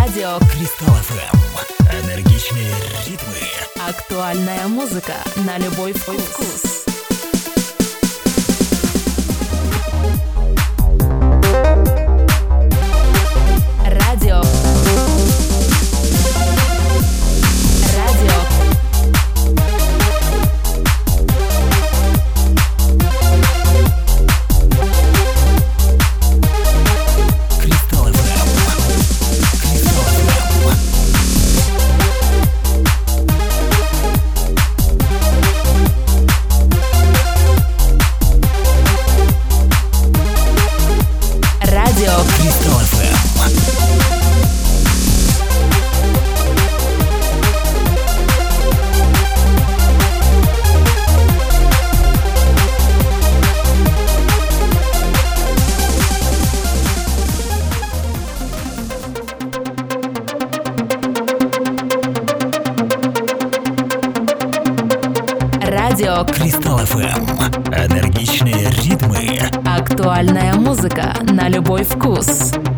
Радио Кристалл ФМ. Энергичные ритмы. Актуальная музыка на любой вкус. Радио. Радио Кристалл ФМ. Энергичные ритмы. Актуальная музыка на любой вкус.